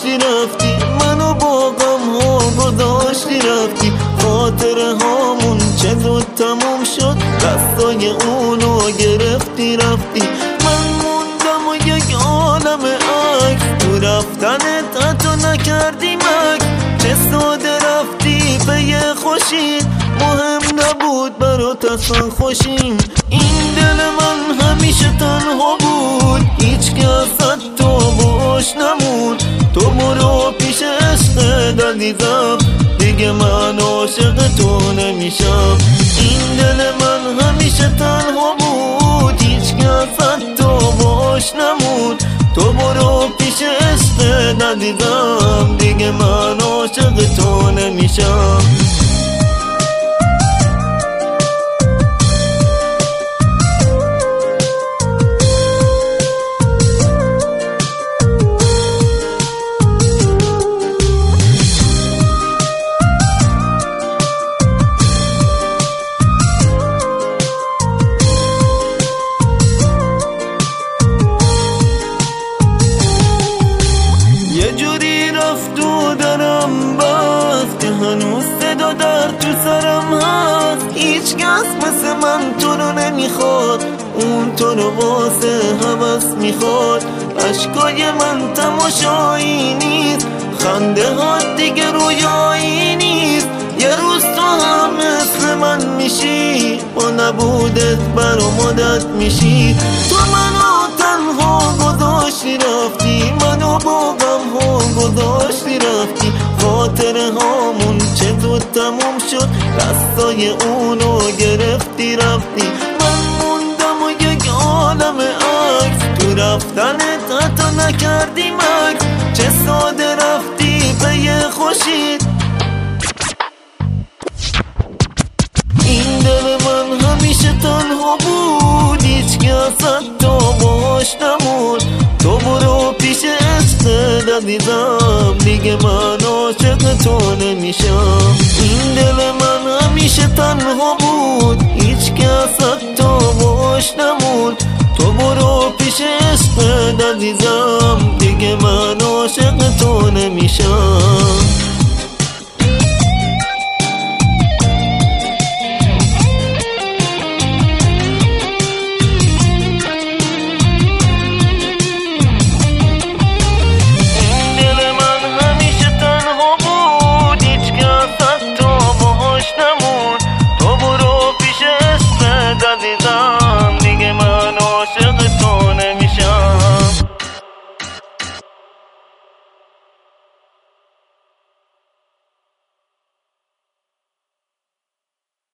گذاشتی رفتی، منو با غم ها گذاشتی رفتی. خاطره هامون چه زود تموم شد، دستای اونو گرفتی رفتی. من موندم و یک عالم عکس، تو رفتنت حتی نکردی مکس. چه ساده رفتی به یه خوشی، مهم نبود برات اصلا خوشیم. این دل من همیشه تنها بود، هیچ کس تو باش نمود. تو برو پیش عشق عزیزم، دیگه من عاشق تو نمیشم. این دل من همیشه تنها بود، هیچ کس تو باش نمود. تو برو پیش عشق عزیزم، دیگه من عاشق تو نمیشم. یه جوری رفت و درم بست، که هنوز صدا در تو سرم هست. هیچ کس مثل من تو رو نمیخواد، اون تو رو واسه هوس میخواد. اشکای من تماشایی نیست، خنده ها دیگه رویایی نیست. یه روز تو هم مثل من میشی، با نبودت برام عادت میشی. تو منو تنها گذاشتی رفتی، منو با غم ها گذاشتی رفتی. خاطره هامون چه زود تموم شد، دستای اونو گرفتی رفتی. من موندم و یک عالم عکس، تو رفتنت حتی نکردی مکس. چه ساده رفتی به یه خوشی، این دل من همیشه تنها بود، هیچ کس تو باش نمود. تو برو پیش عشق عزیزم، دیگه من عاشق تو نمیشم. این دل من همیشه تنها بود، هیچ کس تو باش نمود. تو برو پیش عشق عزیزم، دیگه من عاشق تو نمیشم.